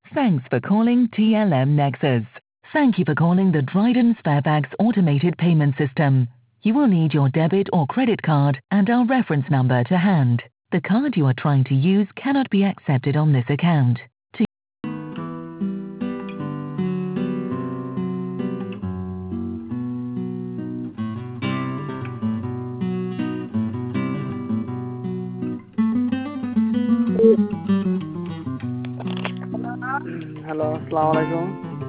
Thanks for calling TLM Nexus. Thank you for calling the Dryden Sparebags automated payment system. You will need your debit or credit card and our reference number to hand. The card you are trying to use cannot be accepted on this account. Hello, আসসালামু আলাইকুম।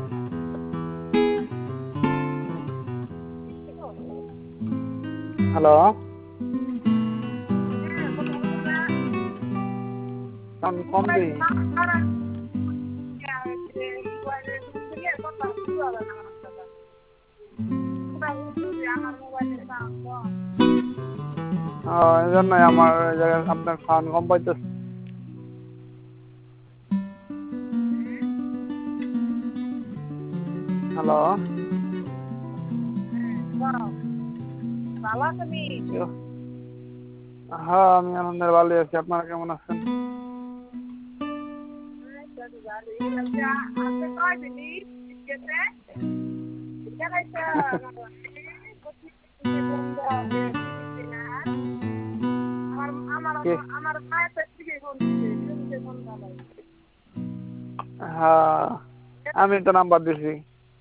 Hello, sound কম দেই। এই জন্যই আমার আপনার sound কম পাইতেছে। Hello, হ্যাঁ আমি আনন্দের ভালো আছি। আপনারা কেমন আছেন? হ্যাঁ আমি তো নাম্বার দিছি।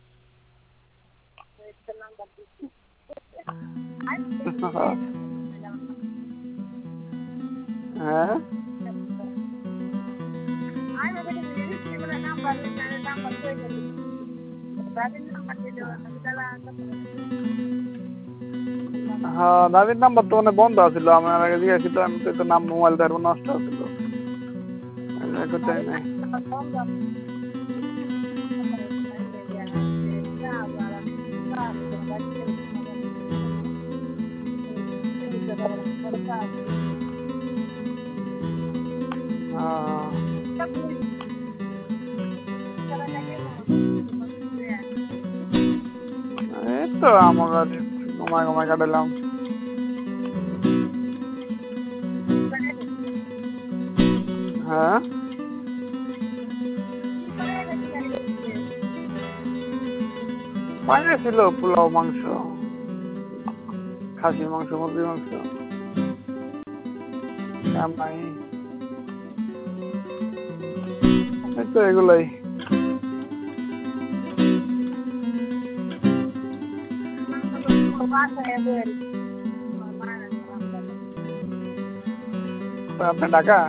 হ্যাঁ হ্যাঁ দাদির নাম্বার তো মানে বন্ধ আছিল। আমার আগে জিজ্ঞাসা তো আমি তো নাম মোবাইল ধরবো নষ্ট হচ্ছিল। নাই এই তো আমার ঘুমায় ঘুমায় কাটালাম। হ্যাঁ বাইরে ছিল পোলাও, মাংস, খাসির মাংস, মুরগির মাংস, এই তো এগুলাই। আপনার ঢাকা?